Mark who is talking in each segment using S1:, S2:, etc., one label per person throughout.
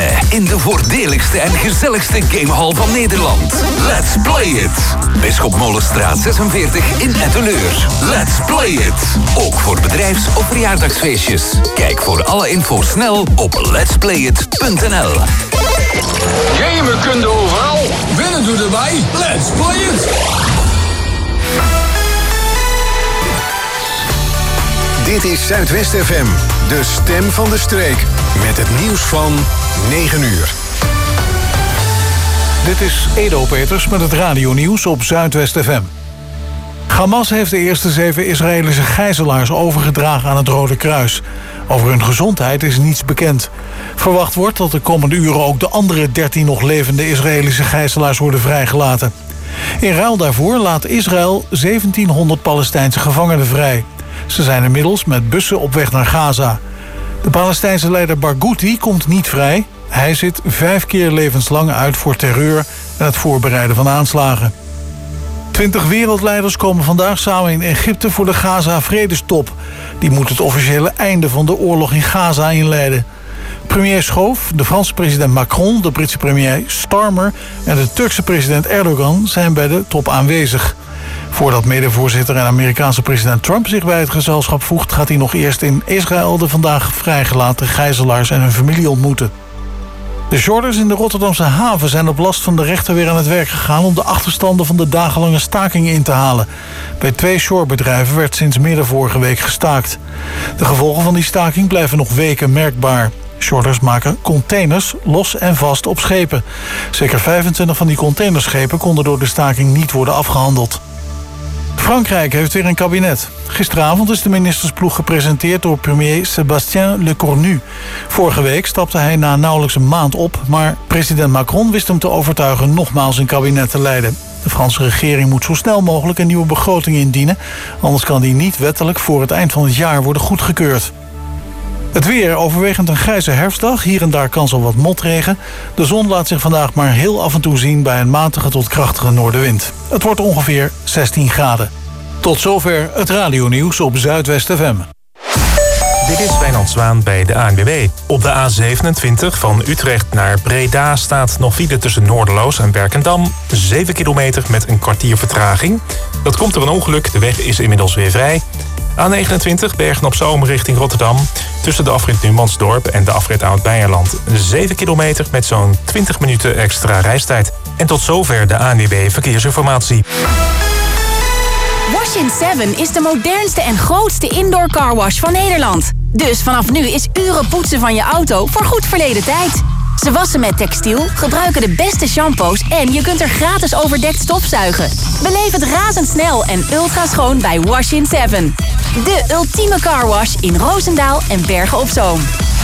S1: in de voordeligste en gezelligste gamehall van Nederland. Let's play it! Bisschop Molenstraat 46 in Etteleur. Let's play it! Ook voor bedrijfs- of verjaardagsfeestjes. Kijk voor alle info snel op letsplayit.nl.
S2: Gamen kun je overal. Winnen doe erbij. Let's play it!
S3: Dit is Zuidwest FM, de stem van de streek. Met het nieuws van 9 uur.
S4: Dit is Edo Peters met het radionieuws op Zuidwest FM. Hamas heeft de eerste 7 Israëlische gijzelaars overgedragen aan het Rode Kruis. Over hun gezondheid is niets bekend. Verwacht wordt dat de komende uren ook de andere 13 nog levende Israëlische gijzelaars worden vrijgelaten. In ruil daarvoor laat Israël 1700 Palestijnse gevangenen vrij. Ze zijn inmiddels met bussen op weg naar Gaza. De Palestijnse leider Barghouti komt niet vrij. Hij zit 5 keer levenslang uit voor terreur en het voorbereiden van aanslagen. 20 wereldleiders komen vandaag samen in Egypte voor de Gaza-vredestop. Die moet het officiële einde van de oorlog in Gaza inleiden. Premier Schoof, de Franse president Macron, de Britse premier Starmer en de Turkse president Erdogan zijn bij de top aanwezig. Voordat medevoorzitter en Amerikaanse president Trump zich bij het gezelschap voegt, gaat hij nog eerst in Israël de vandaag vrijgelaten gijzelaars en hun familie ontmoeten. De shorters in de Rotterdamse haven zijn op last van de rechter weer aan het werk gegaan om de achterstanden van de dagenlange staking in te halen. Bij 2 shorebedrijven werd sinds midden vorige week gestaakt. De gevolgen van die staking blijven nog weken merkbaar. Shorters maken containers los en vast op schepen. Zeker 25 van die containerschepen konden door de staking niet worden afgehandeld. Frankrijk heeft weer een kabinet. Gisteravond is de ministersploeg gepresenteerd door premier Sébastien Lecornu. Vorige week stapte hij na nauwelijks een maand op, maar president Macron wist hem te overtuigen nogmaals een kabinet te leiden. De Franse regering moet zo snel mogelijk een nieuwe begroting indienen, anders kan die niet wettelijk voor het eind van het jaar worden goedgekeurd. Het weer, overwegend een grijze herfstdag, hier en daar kans op wat motregen. De zon laat zich vandaag maar heel af en toe zien bij een matige tot krachtige noordenwind. Het wordt ongeveer 16 graden. Tot zover het radionieuws op Zuidwest FM.
S5: Dit is Wijnand Zwaan bij de ANWB. Op de A27 van Utrecht naar Breda staat nog file tussen Noorderloos en Werkendam. 7 kilometer met een kwartier vertraging. Dat komt door een ongeluk, de weg is inmiddels weer vrij. A29 Bergen-op-Zoom richting Rotterdam. Tussen de afrit Numansdorp en de afrit Oud-Beijerland. 7 kilometer met zo'n 20 minuten extra reistijd. En tot zover de ANWB Verkeersinformatie.
S6: Wash-in 7 is de modernste en grootste indoor carwash van Nederland. Dus vanaf nu is uren poetsen van je auto voor goed verleden tijd. Ze wassen met textiel, gebruiken de beste shampoos en je kunt er gratis overdekt stofzuigen. Beleef het razendsnel en ultra schoon bij Wash-in 7. De ultieme carwash in Roosendaal en Bergen op Zoom.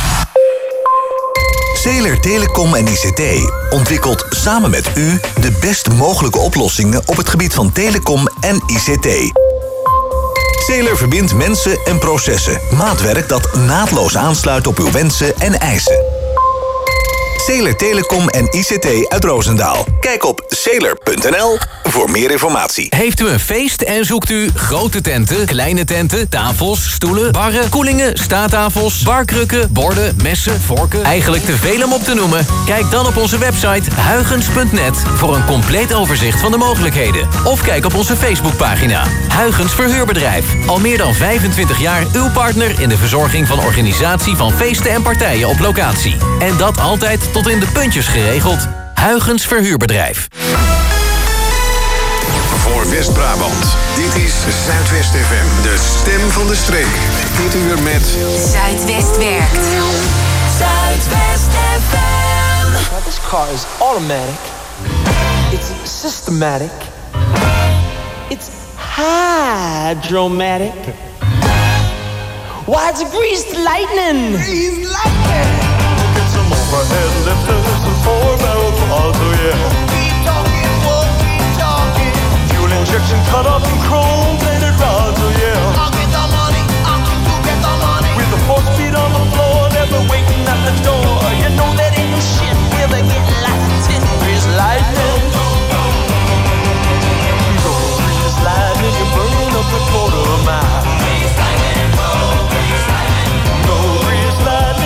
S7: Zeeler Telecom en ICT ontwikkelt samen met u de best mogelijke oplossingen op het gebied van telecom en ICT. Zeeler verbindt mensen en processen. Maatwerk dat naadloos aansluit op uw wensen en eisen. Zeeler Telecom en ICT uit Roosendaal. Kijk op zeeler.nl voor meer informatie.
S1: Heeft u een feest en zoekt u grote tenten, kleine tenten, tafels, stoelen, barren, koelingen, staattafels, barkrukken, borden, messen, vorken? Eigenlijk te veel om op te noemen? Kijk dan op onze website huygens.net voor een compleet overzicht van de mogelijkheden. Of kijk op onze Facebookpagina. Huygens Verhuurbedrijf. Al meer dan 25 jaar uw partner in de verzorging van organisatie van feesten en partijen op locatie. En dat altijd tot in de puntjes geregeld. Huygens Verhuurbedrijf.
S3: Voor West-Brabant, dit is Zuidwest FM, de stem van de streek. Dit uur met
S6: Zuidwest werkt.
S8: Zuidwest FM. Now this car is automatic. It's systematic. It's hydromatic. Why, it's greased lightning. Greased lightning.
S9: Get some overhead lifters and 4-barrel quads, oh yeah.
S8: Keep talking, whoa, keep talking.
S9: Fuel injection cut up in chrome-plated rods, oh yeah.
S8: I'll get the money, I'm to get the money.
S9: With the 4-speed on the floor, never waiting at the door. You know that ain't no shit, we'll be getting lots of greased lightning. Greased lightning, you're burning up a quarter mile.
S8: Greased lightning, whoa, greased lightning.
S9: No greased lightning.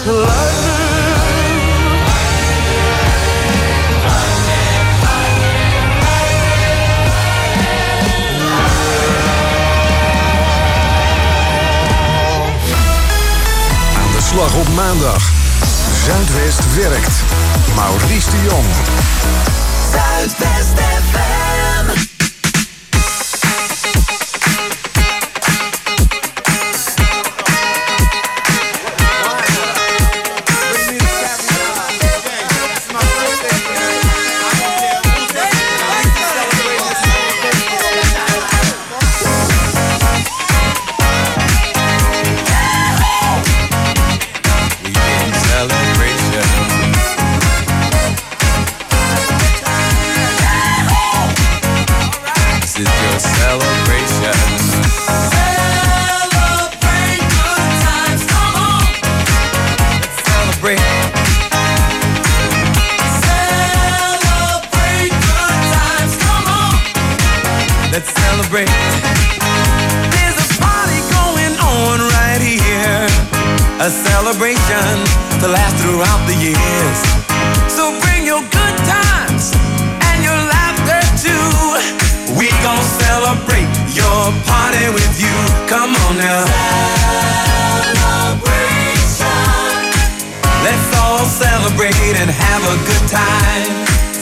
S3: Slag op maandag. Zuidwest werkt. Maurice de Jong.
S8: Zuidwest FM.
S10: A celebration to last throughout the years. So bring your good times and your laughter too. We gon' celebrate your party with you. Come on now. Celebration. Let's all celebrate and have a good time.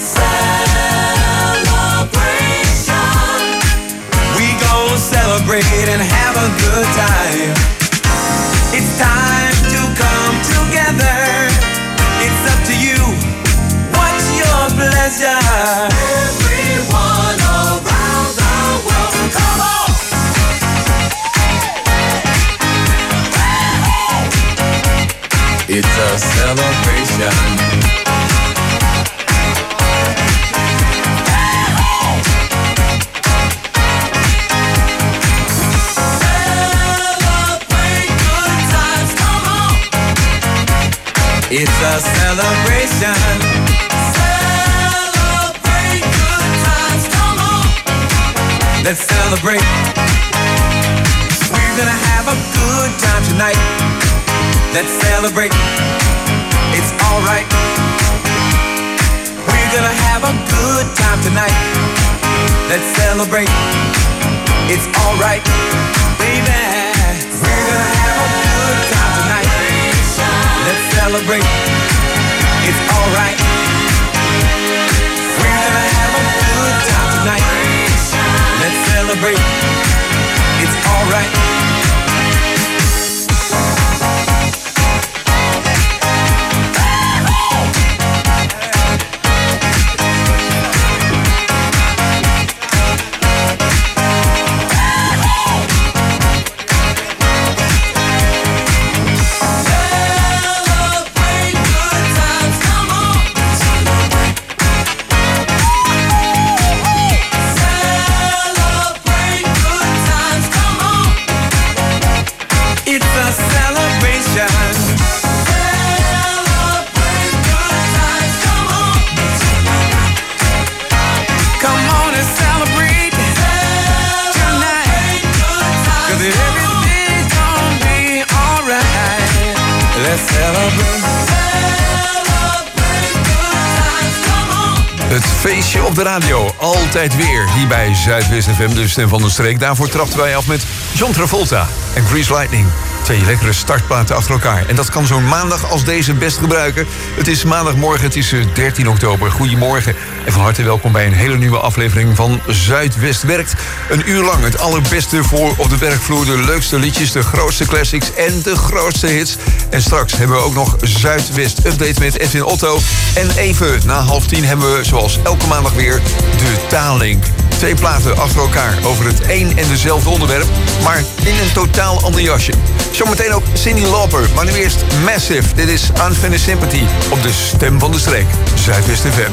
S10: Celebration. We gon' celebrate and have a good time. It's time to come together. It's up to you. What's your pleasure? Everyone around the world, come on! It's a celebration. It's a celebration. Celebrate good times, come on. Let's celebrate. We're gonna have a good time tonight. Let's celebrate. It's alright. We're gonna have a good time tonight. Let's celebrate. It's alright, baby. We're gonna have a good time tonight. Let's celebrate. It's alright. We're gonna have a good time tonight. Let's celebrate. It's alright.
S11: Het feestje op de radio, altijd weer, hier bij Zuidwest FM, de stem van de streek. Daarvoor trapten wij af met John Travolta en Grease Lightning. Twee lekkere startplaten achter elkaar. En dat kan zo'n maandag als deze best gebruiken. Het is maandagmorgen, het is 13 oktober. Goedemorgen en van harte welkom bij een hele nieuwe aflevering van Zuidwest Werkt. Een uur lang het allerbeste voor op de werkvloer. De leukste liedjes, de grootste classics en de grootste hits. En straks hebben we ook nog Zuidwest Update met Edwin Otto. En even na 9:30 hebben we zoals elke maandag weer de Taallink. 2 platen achter elkaar over het één en dezelfde onderwerp, maar in een totaal ander jasje. Zometeen ook Cyndi Lauper, maar nu eerst Massive. Dit is Unfinished Sympathy op de stem van de streek, Zuidwest FM.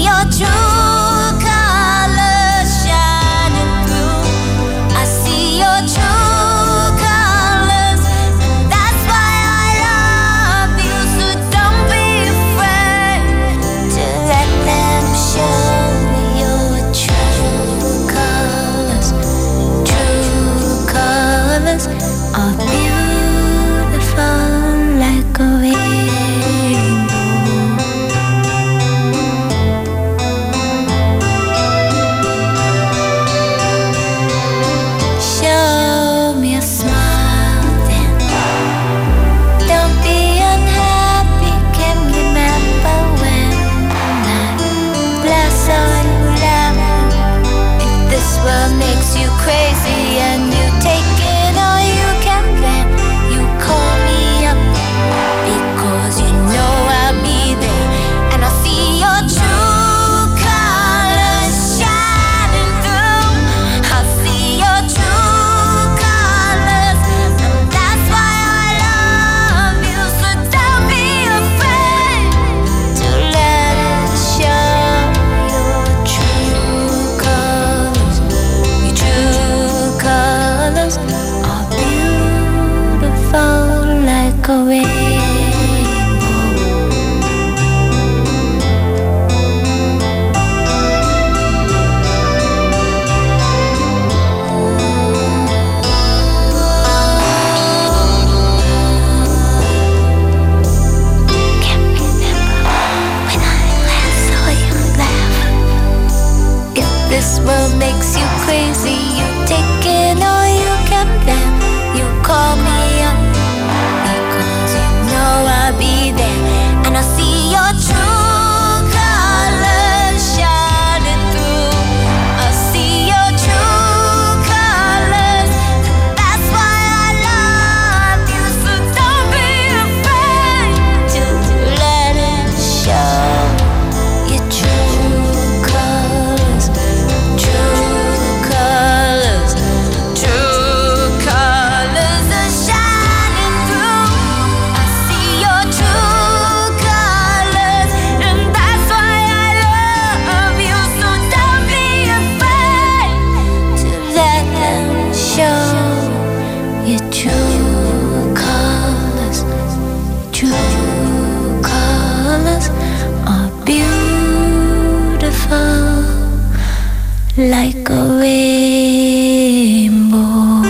S12: your true colors shining through. I see your true colors, and that's why I love you. So don't be afraid to let them show your true colors. True colors are beautiful like a rainbow. Show me a smile then. Don't be unhappy. Can remember when I bless all you love. If this world makes you crazy and you take it all you can, then you call me up, because you know I'll be there. And I see your true colors shining through. I see your true colors, and that's why I love you. So don't be afraid to let it show your true colors. Your true colors are beautiful like a rainbow. Can't remember when I last saw you laugh. If this world makes you crazy, you take it all you can, then you call me up, because you know I'll be there. And I see your true colors shining through. I see your true colors, and that's why I love you. So don't be afraid to let it show your true colors. True colors, true colors are shining through. I see your true colors, and that's why I love you. So don't be afraid to let them show your true colors. True colors are beautiful like a rainbow.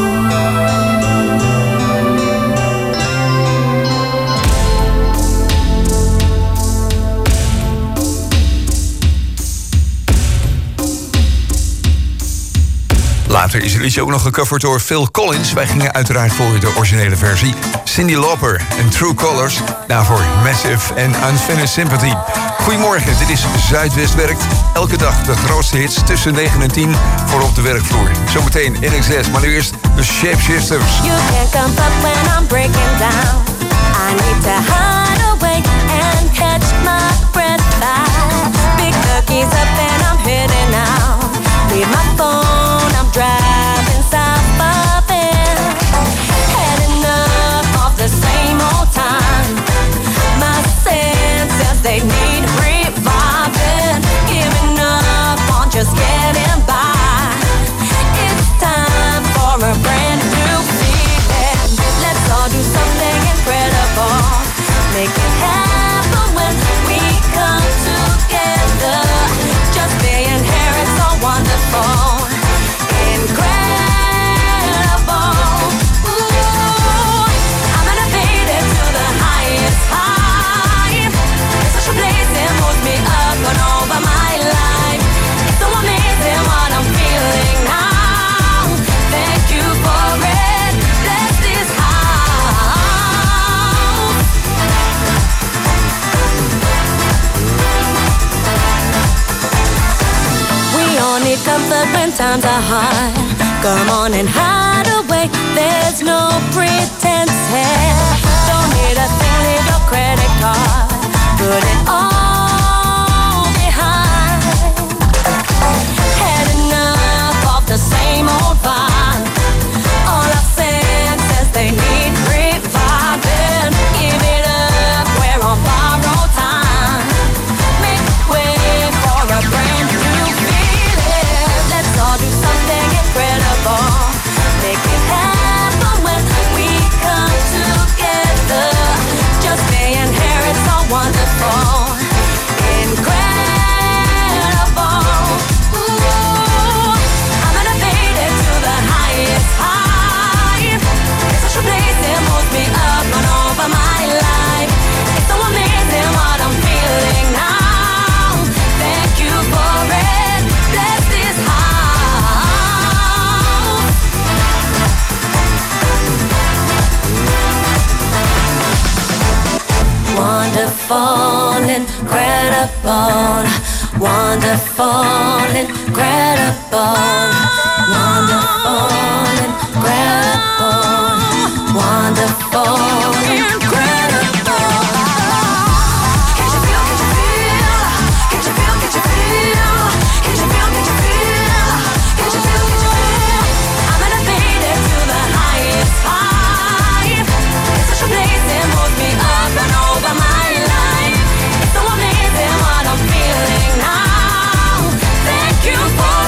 S11: Later is het liedje ook nog gecoverd door Phil Collins. Wij gingen uiteraard voor de originele versie. Cyndi Lauper en True Colors. Daarvoor Massive en Unfinished Sympathy. Goedemorgen, dit is Zuidwest Werkt. Elke dag de grootste hits tussen 9 en 10 voor op de werkvloer. Zometeen NXS, maar nu eerst de Shapeshifters.
S12: You can't come up when I'm breaking down. I need to hide away and catch my breath back. Pick the keys up and I'm heading out. Leave my phone, I'm driving south of it. Heading up off the same old time. My senses, they need reviving. Giving up on just getting by. It's time for a brand new feeling. Let's all do something incredible. Make it happen when we come together. Just being here, it's so wonderful. Incredible. Ooh, I'm gonna beat it to the highest high. It's such a blaze that moves me up and over my life. It's so amazing what I'm feeling now. Thank you for it. Bless this house. We all need comfort when times are hard. Come on and hide away. There's no pretense here. Don't need a thing, leave your credit card. Put it all behind. Heading up off the same old vibe. All our senses, they need reviving. Give it up, we're on borrowed time. Make way for a
S13: incredible, wonderful, incredible, wonderful, incredible, wonderful, incredible. Can't you feel, can't you feel, can't you feel, can't you feel, can't you feel, can't you feel, can't you feel, can't you feel? I'm elevated to the highest high. It's such a place that moves me up and over my life. It's so amazing what I'm feeling now. Thank you for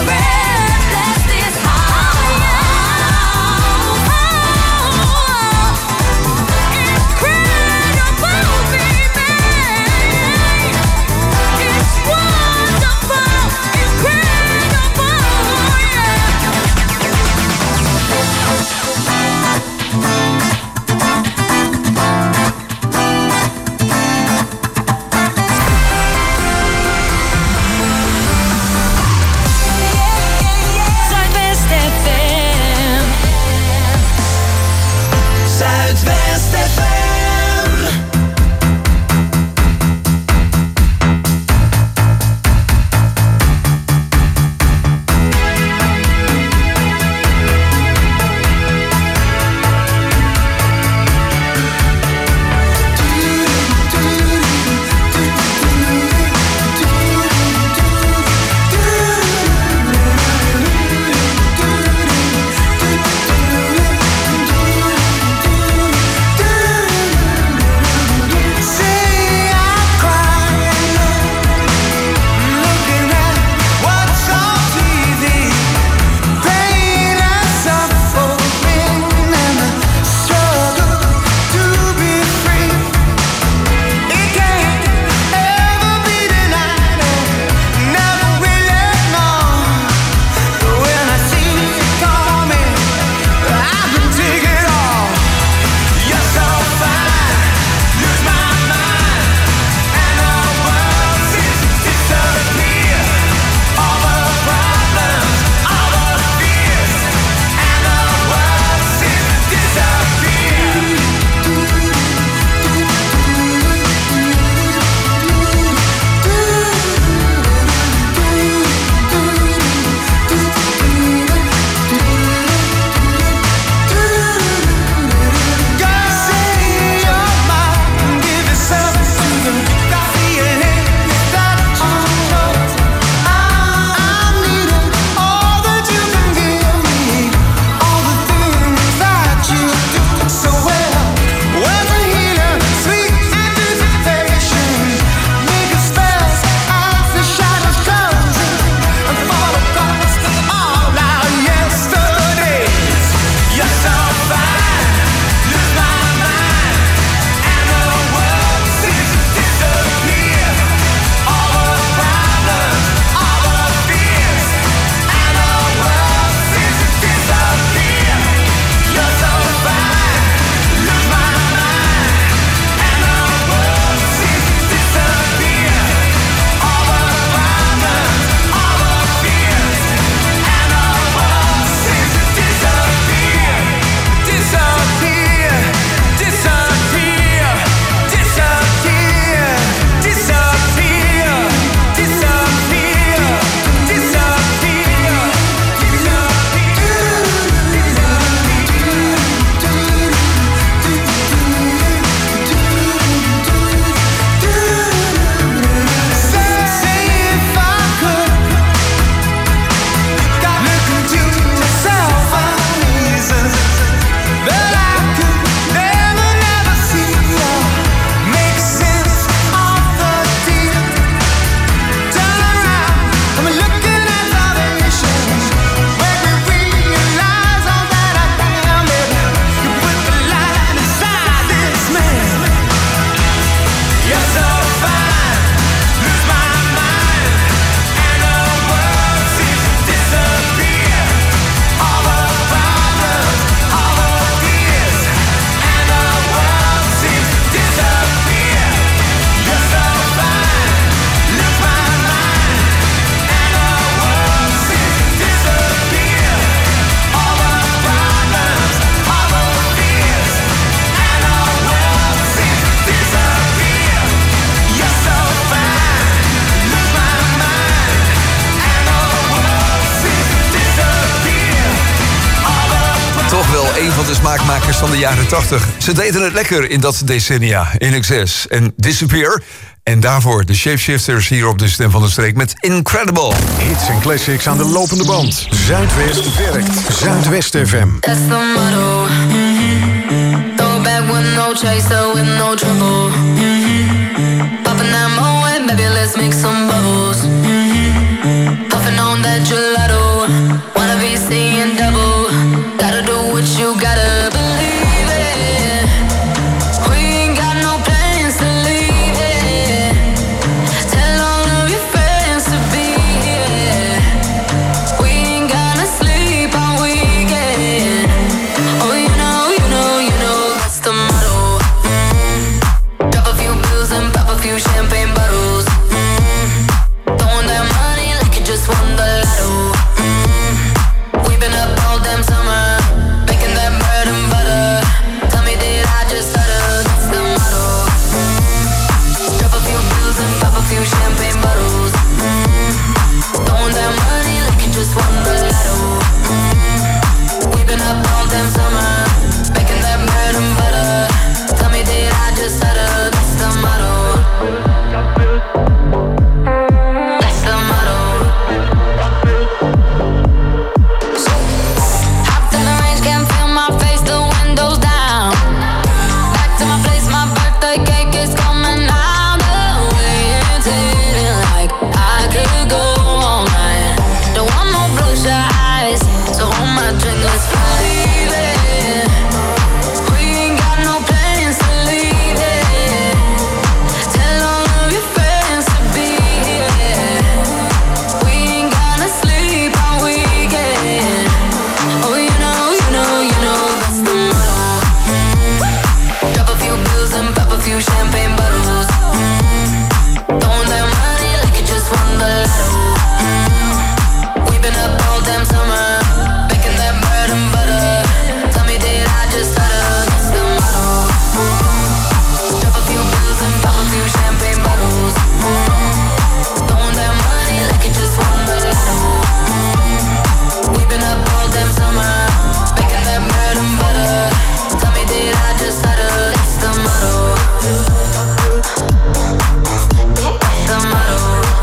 S11: een van de smaakmakers van de jaren 80. Ze deden het lekker in dat decennia. INXS en Disappear. En daarvoor de Shapeshifters hier op de Stem van de Streek met Incredible.
S3: Hits en classics aan de lopende band. Zuidwest werkt. Zuidwest FM.
S13: That's the motto. Throw back with no chaser, with no trouble. Popping that moe, baby, let's make some bubbles. Puffing on that gelato. Wanna be seeing double. Gotta do what you gotta believe it. We ain't got no plans to leave it. Tell all of your friends to be here. We ain't gonna sleep all weekend. Oh, you know, that's the motto. Drop a few bills and pop a few champagne bottles. Throwing that money like you just won the lotto. We've been up all damn summer, making that bread and butter. Tell me, did I just stutter? That's the motto. Drop a few bills and pop a few champagne bottles. Throwing that money like you just won the lotto. We've been up all damn summer, making that bread and butter. Tell me, did I just stutter? That's the motto. That's the motto. Hopped in the range, can't feel my face, the windows down. Back to my place, my birthday cake is coming out. The way it's hitting like I could go all night. Don't want no bloodshot eyes, so hold my drink, let's believe it. We ain't got no plans to leave it. Tell all of your friends to be here. We ain't gonna sleep all weekend. Oh, you know, that's the motto. Drop a few bills and pop a few champagne bottles. Throwing that money like you just won the lotto. We've been up all damn summer, making that bread and butter. Tell me, did I just stutter? That's the motto. Drop a few bills and pop a few champagne bottles. Throwing that money like you just won the lotto. We've been up all damn summer, making that bread and butter. Tell me, did I just stutter? That's the motto. That's the motto.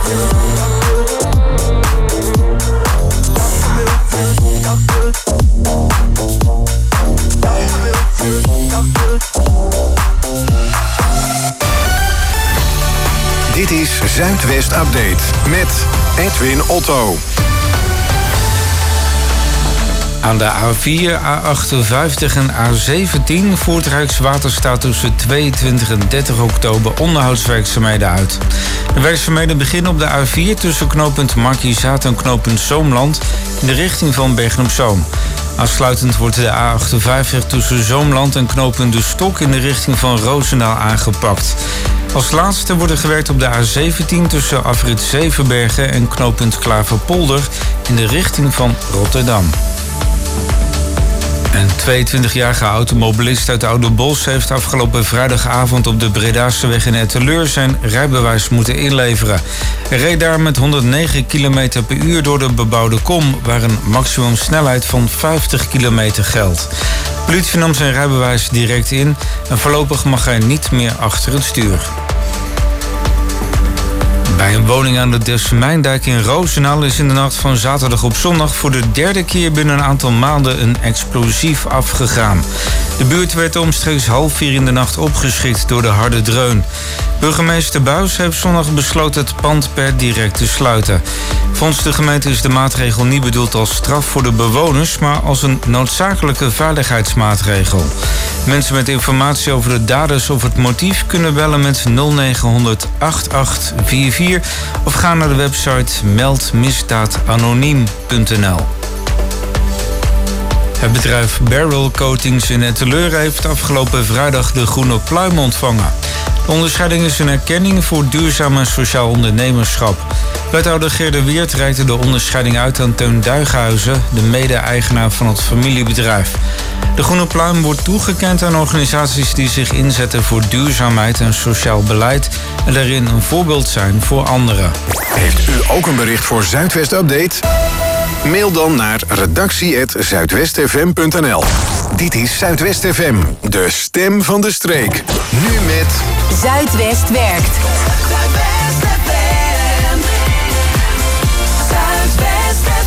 S3: Dit is Zuidwest Update met Edwin Otto.
S14: Aan de A4, A58 en A17 voert Rijkswaterstaat tussen 22 en 30 oktober onderhoudswerkzaamheden uit. De werkzaamheden beginnen op de A4 tussen knooppunt Markizaat en knooppunt Zoomland in de richting van Bergen-op-Zoom. Afsluitend wordt de A58 tussen Zoomland en knooppunt De Stok in de richting van Roosendaal aangepakt. Als laatste wordt er gewerkt op de A17 tussen afrit Zevenbergen en knooppunt Klaverpolder in de richting van Rotterdam. Een 22-jarige automobilist uit Oudenbosch heeft afgelopen vrijdagavond op de Bredase weg in Etteleur zijn rijbewijs moeten inleveren. Hij reed daar met 109 km per uur door de bebouwde kom, waar een maximumsnelheid van 50 km geldt. De politie nam zijn rijbewijs direct in en voorlopig mag hij niet meer achter het stuur. Bij een woning aan de Desmijndijk in Roosendaal is in de nacht van zaterdag op zondag voor de derde keer binnen een aantal maanden een explosief afgegaan. De buurt werd omstreeks 3:30 in de nacht opgeschrikt door de harde dreun. Burgemeester Buijs heeft zondag besloten het pand per direct te sluiten. Volgens de gemeente is de maatregel niet bedoeld als straf voor de bewoners, maar als een noodzakelijke veiligheidsmaatregel. Mensen met informatie over de daders of het motief kunnen bellen met 0900 8844 of gaan naar de website meldmisdaadanoniem.nl. Het bedrijf Barrel Coatings in Etteleur heeft afgelopen vrijdag de Groene Pluim ontvangen. De onderscheiding is een erkenning voor duurzaam en sociaal ondernemerschap. Wethouder Gerda Weert reikte de onderscheiding uit aan Teun Duighuizen, de mede-eigenaar van het familiebedrijf. De Groene Pluim wordt toegekend aan organisaties die zich inzetten voor duurzaamheid en sociaal beleid en daarin een voorbeeld zijn voor anderen.
S3: Heeft u ook een bericht voor Zuidwest Update? Mail dan naar redactie@zuidwestfm.nl. Dit is Zuidwest FM, de stem van de streek. Nu met...
S6: Zuidwest werkt.
S13: Zuidwest FM. Zuidwest FM.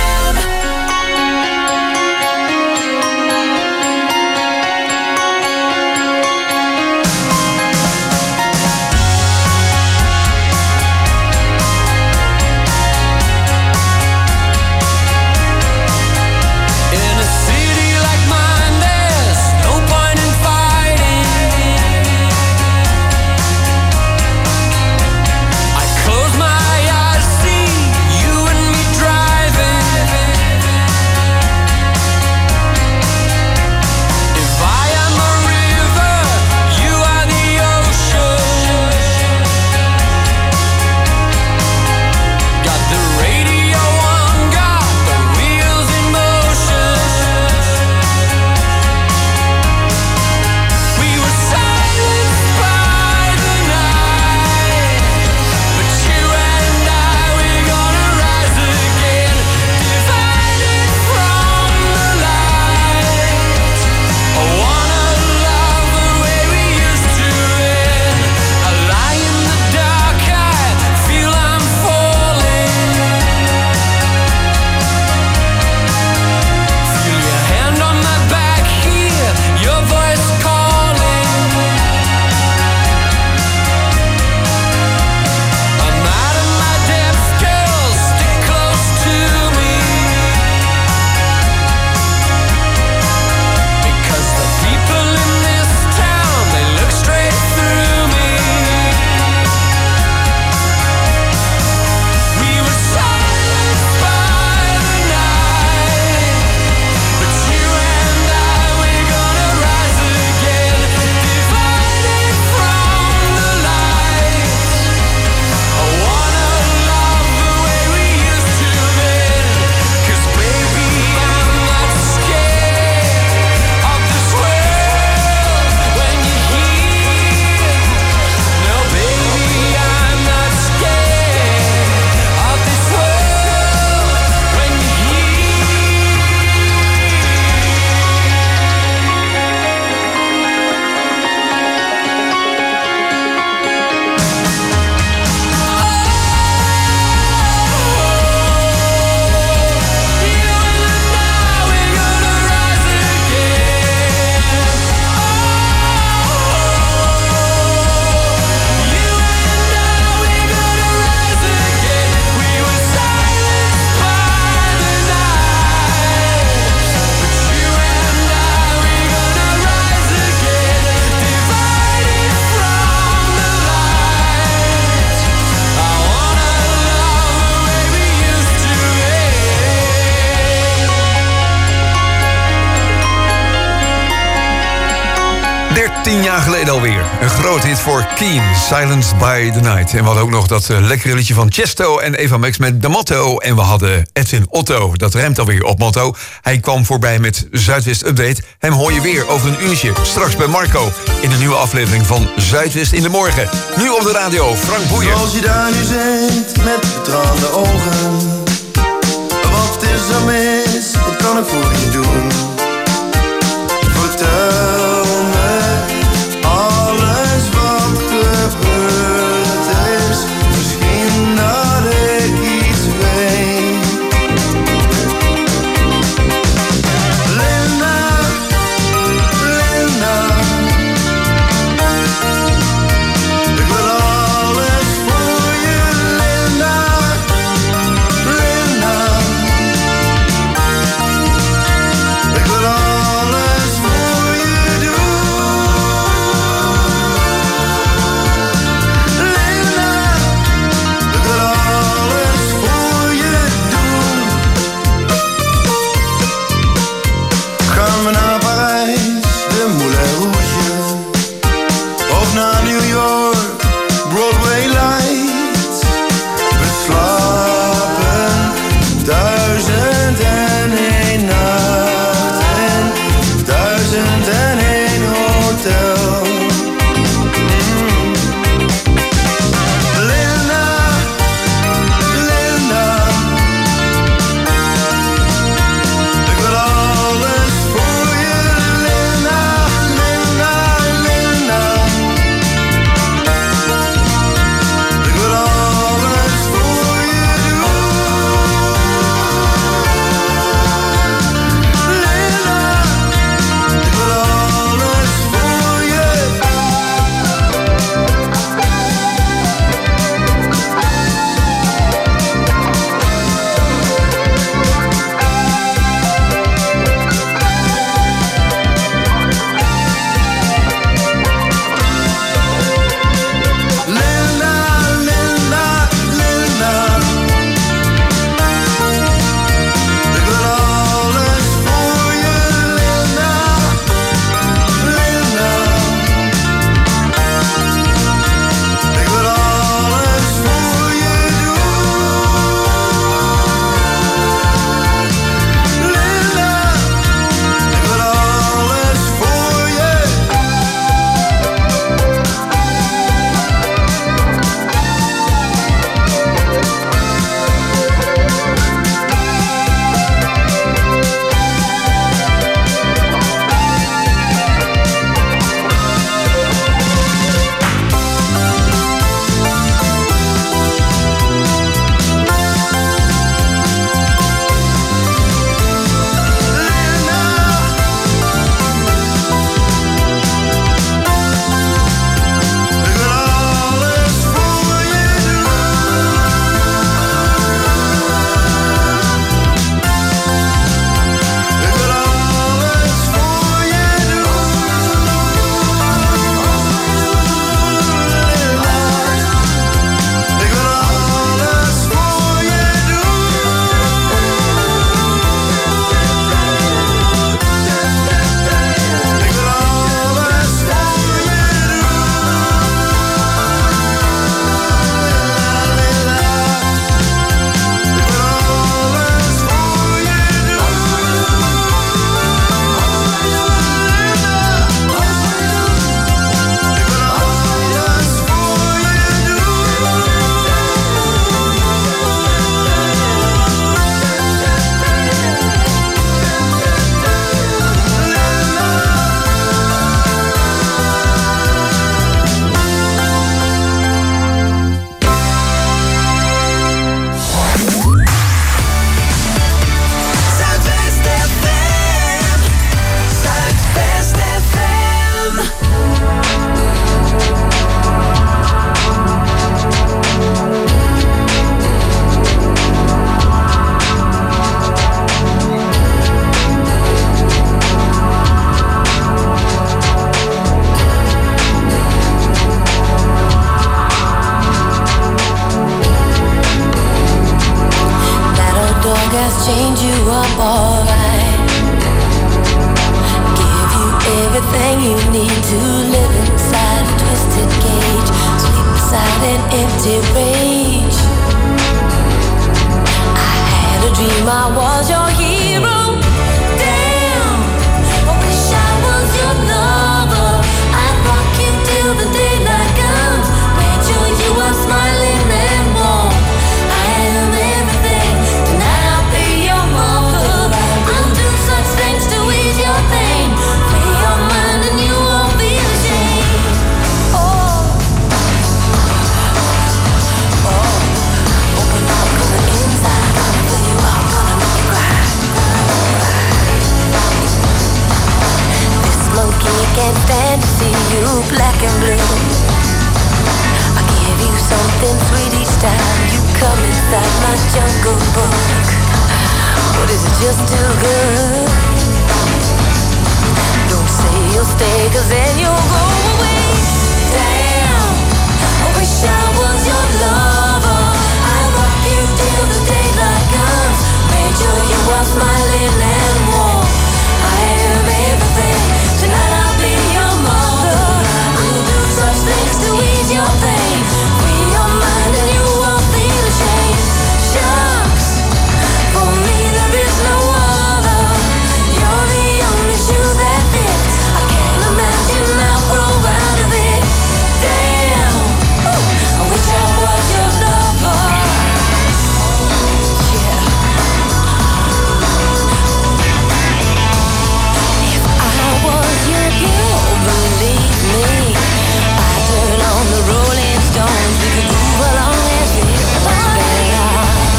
S11: Geleden alweer. Een groot hit voor Keen, Silenced by the Night. En we hadden ook nog dat lekkere liedje van Chesto en Eva Max met De Motto. En we hadden Edwin Otto, dat remt alweer op Motto. Hij kwam voorbij met Zuidwest Update. Hem hoor je weer over een uurtje, straks bij Marco... in de nieuwe aflevering van Zuidwest in de Morgen. Nu op de radio, Frank Boeien.
S15: Als je daar nu zit met betraande ogen... wat is er mis, wat kan ik voor je doen? Vertel me... alles wat gebeurd is, misschien dat ik iets weet. Linda, Linda, ik wil alles voor je, Linda, Linda.
S12: has chained you up alright. Give you everything you need to live inside a twisted cage. Sleep beside an empty rage. I had a dream I was your hero. Damn, I wish I was your lover. I'd rock you till the daylight comes. Made sure you are smiling and warm. I am everything. Tonight I'll be your mother. I'll do such things to ease your pain. Free your mind and you won't feel ashamed. Oh, open up, 'cause the inside gonna fill you up, gonna make you cry. This monkey can't stand to see you black and blue. I give you something sweet each time you come inside my jungle book. But is it just too good? Don't say you'll stay, 'cause then you'll go away. Damn, I wish I was your lover. I'd rock you till the daylight comes. Made sure you are smiling and warm. I am everything. Tonight I'll be your mother. I'll do such things to ease your pain. Free your mind and you won't feel ashamed. Shucks, for me there is no other. You're the only shoe that fits. I can't imagine I'll grow out of it. Damn, I wish I was your lover. Yeah. If I was your girl, believe me, I'd turn on the Rolling Stones. We could move along and feel much better.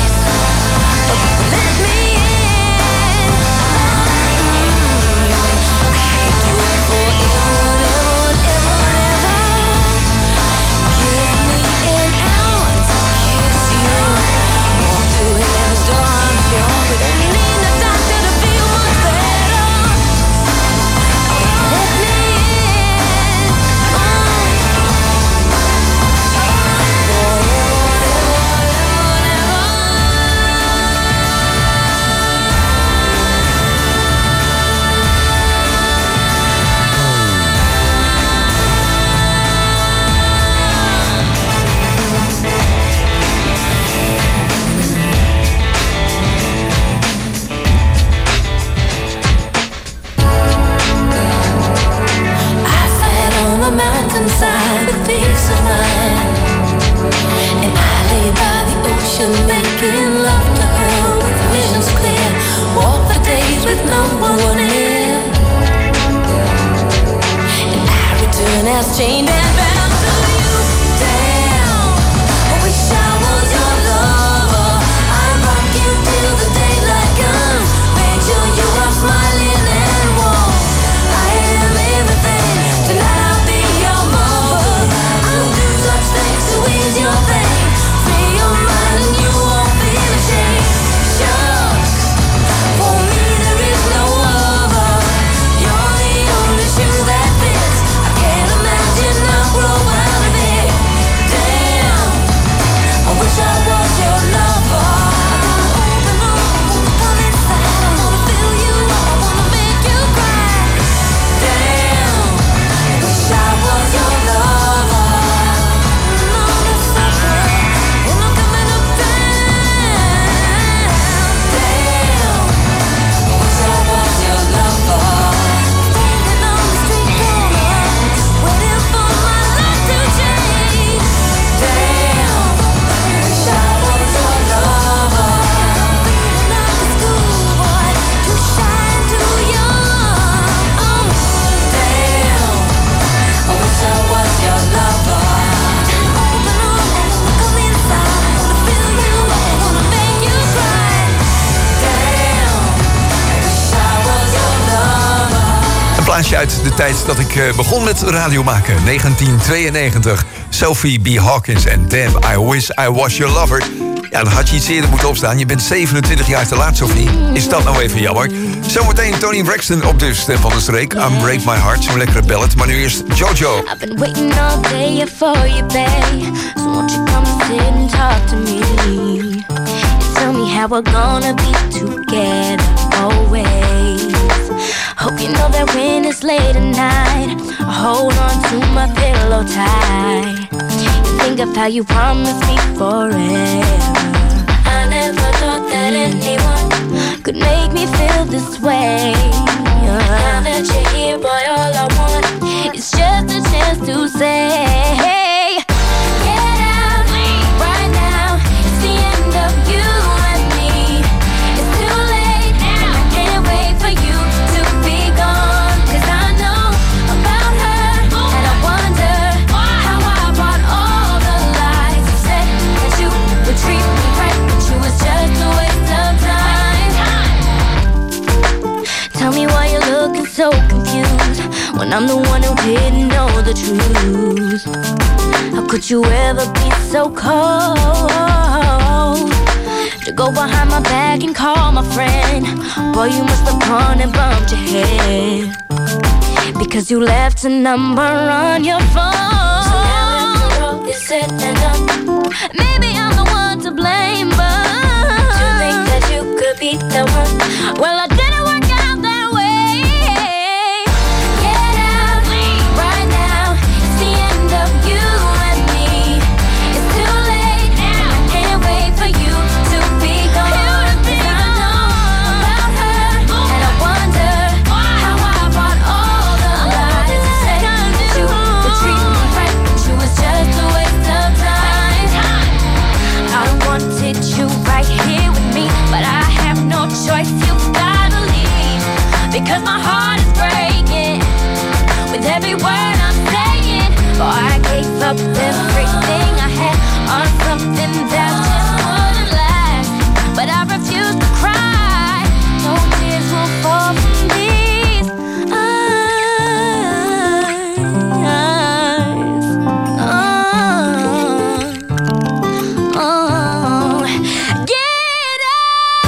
S12: Let me in. I could do it forever, ever, ever. Give me an hour to kiss you. Walk through heaven's door, I'm sure. We don't need a doctor to feel much better. Let me in. I sat on the mountainside with peace of mind, and I lay by the ocean making love to her with visions clear. Walk the days with no one near, and I return as chained and bound to you. Damn, I wish I was your lover. I'd rock you till the daylight comes. Make sure you are smiling and warm. I am everything. Tonight I'll be your mother. I'll do such things to ease your pain. Free your mind and you won't feel ashamed. Shucks, for me there is no other. You're the only shoe that fits. I can't imagine I'll grow out of it. Damn, I wish I was your lover. I wanna open up, I wanna come inside. I wanna fill you up, I wanna make you cry. Damn, I wish I was your lover. And all the supper, and I'm coming up down. Damn, I wish I was your lover. Standing on the street corner, waiting for my life to change. Damn, I wish I was your lover. Feeling like a schoolboy, too shy and too young. Damn, I wish I was your lover. Open up, come inside. I wanna fill you up, I wanna make you cry. Damn, I wish I was your lover.
S11: Een plaatje uit de tijd dat ik begon met radio maken. 1992. Sophie B. Hawkins en Damn, I Wish I Was Your Lover. Ja, dan had je iets eerder moeten opstaan. Je bent 27 jaar te laat, Sophie. Is dat nou even jammer? Zometeen Tony Braxton op de Stem van de Streek. Unbreak My Heart, zo'n lekkere ballad. Maar nu eerst Jojo.
S12: I've been waiting all day for you, babe. So won't you come sit and talk to me? You tell me how we're gonna be together always. Hope you know that when it's late at night, I hold on to my pillow tight. You think of how you promised me forever. I never thought that anyone could make me feel this way. Now that you're here, boy, all I want is just a chance to say, get out right now. It's the end of you and me. It's too late now. I can't wait for you to be gone. 'Cause I know about her, and I wonder how I bought all the lies. You said that you would treat me right, but you was just a waste of time. Tell me why you're looking so confused when I'm the one who didn't know the truth. How could you ever be so cold to go behind my back and call my friend? Boy, you must have gone and bumped your head because you left a number on your phone. So now after all is said and done, maybe I'm the one to blame, but to think that you could be the one, well, I didn't work out that way. Get out right now. It's the end of you and me. It's too late now. I can't wait for you to be gone. 'Cause I know about her, and I wonder how I bought all the lies. You said that you would treat me right, but you was just a waste of time. I wanted you right here with me, but I have no choice. You gotta leave because my heart is breaking with every word I'm saying. Boy, I gave up everything I had on something that just wouldn't last. But I refuse to cry. No tears will fall from these eyes. Get out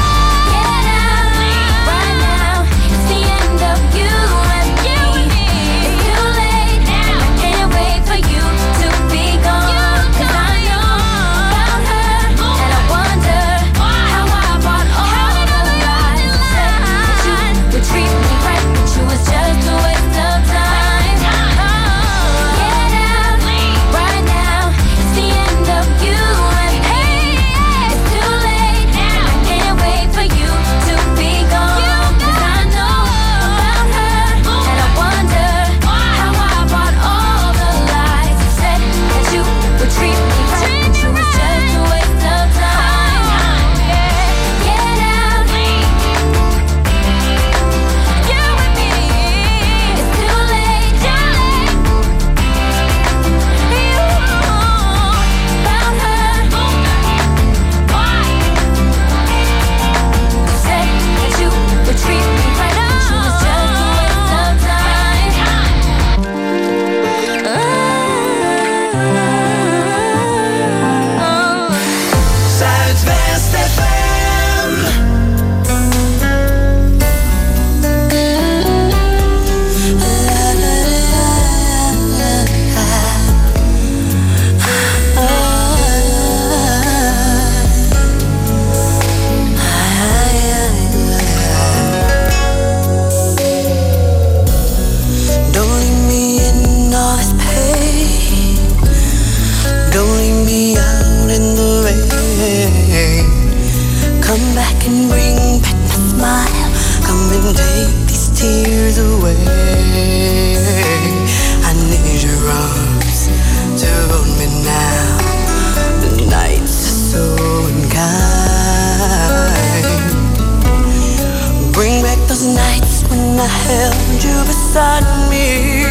S12: right now. It's the end of you and me. It's too late now. I can't wait for you to be gone. 'Cause I know about her, and I wonder how I bought all the lies. You said that you would treat me right, but you was just a waste of time. Get out right now. It's the end of you and me. It's too late now. I can't wait for you to be gone. 'Cause I know about her, and I wonder how I bought all the lies. You said that you would treat me right, but you was just a waste of time. Get out, you and me. It's too late, darling. You about her. Why? You said that you would treat me right, but you was just a waste of time.
S8: Zuidwest FM.
S16: Don't leave me in all this pain. Don't leave me out in the rain. Come back and bring back my smile. Come and take these tears away. I need your arms to hold me now. The nights are so unkind. Bring back those nights when I held you beside me.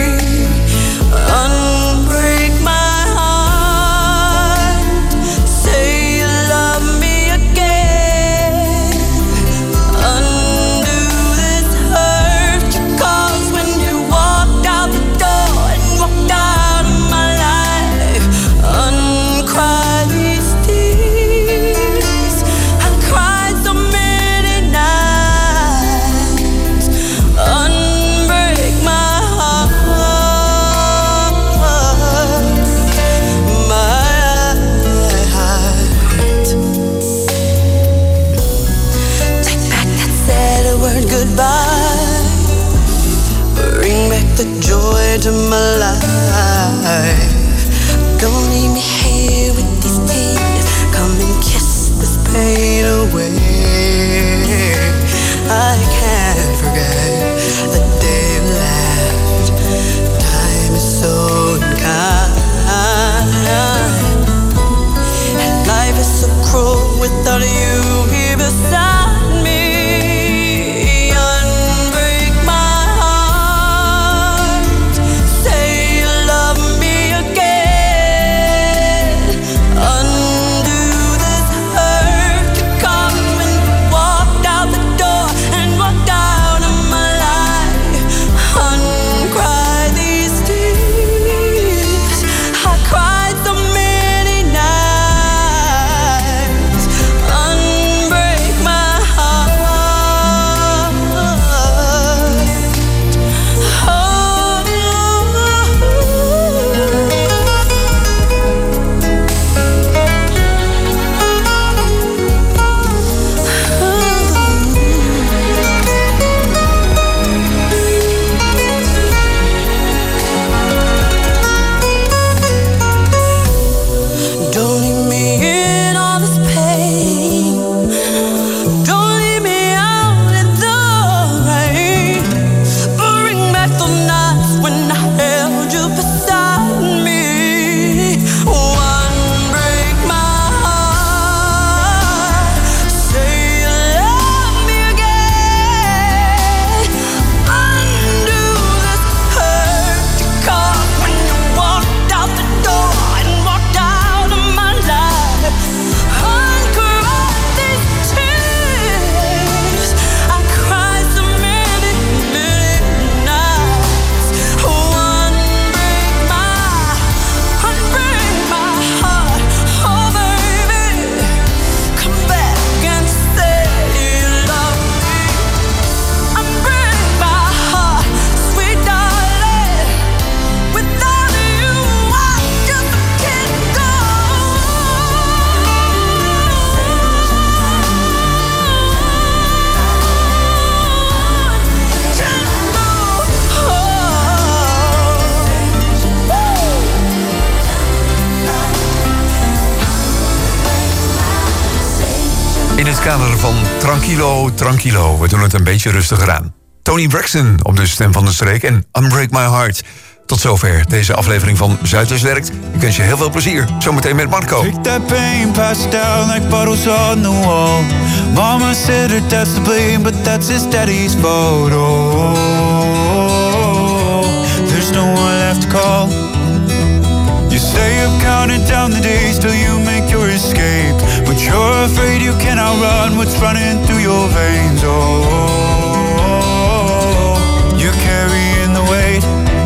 S16: Unbreak my heart. Say you love me again. Undo this hurt you caused when you walked out the door and walked out of my life. Uncry these tears. I cried so many nights. Unbreak my heart. goodbye. Bring back the joy to my life. Don't leave me here with these tears. Come and kiss this pain away. I can't forget the day you left. Time is so unkind, and life is so cruel without you here beside me. Unbreak my heart. Say you love me again. Undo this hurt you caused when you walked out the door and walked out of my life. Uncry these tears. I cried so many nights. Unbreak my heart. Don't leave me in all this pain. Don't leave me out in the rain. Bring back the nights when I held you beside me. Unbreak my heart. Say you love me again. Undo this hurt you caused when you walked out the door and walked out of my life. Uncry these tears. I cried so many, many nights. Unbreak my heart. Oh baby, come back and say you love me. Unbreak my heart, sweet darling. Without you, I just can't go.
S11: In het kader van Tranquilo, Tranquilo. We doen het een beetje rustiger aan. Tony Braxton op de stem van de streek en Unbreak My Heart. Tot zover deze aflevering van Zuidwest Werkt. Ik wens je heel veel plezier. Zometeen met Marco.
S17: Take that pain, pass it down like bottles on the wall. Mama said her dad's to blame, but that's his daddy's fault. Oh, there's no one left to call. You say you've counted down the days till you make your escape, but you're afraid you cannot run what's running through your veins. Oh, you're carrying the weight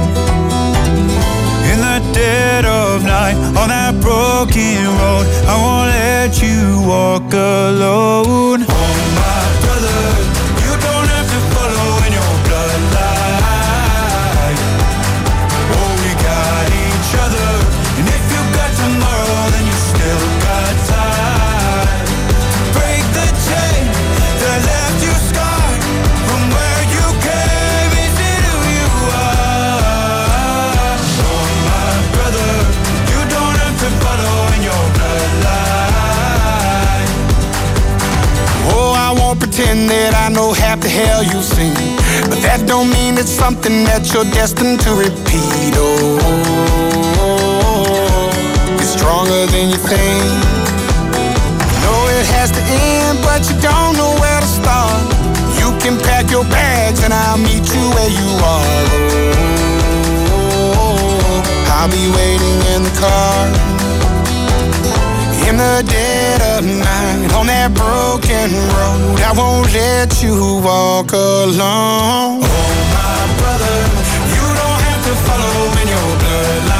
S17: in the dead of night on that broken road. I won't let you walk alone. Oh my brother, you don't have to follow in your bloodline. Oh, we got each other, and if you got tomorrow, then you still got time. Break the chain that left you scarred from where you came into who you are. Oh my brother, you don't have to follow in your bloodline.
S18: Oh, I won't pretend that I know half the hell you've seen, but that don't mean it's something that you're destined to repeat. Oh, it's stronger than you think. Know it has to end, but you don't know where to start. You can pack your bags and I'll meet you where you are. Oh, I'll be waiting in the car. In the dead of night, on that broken road, I won't let you walk alone.
S17: Oh my brother, you don't have to follow in your bloodline.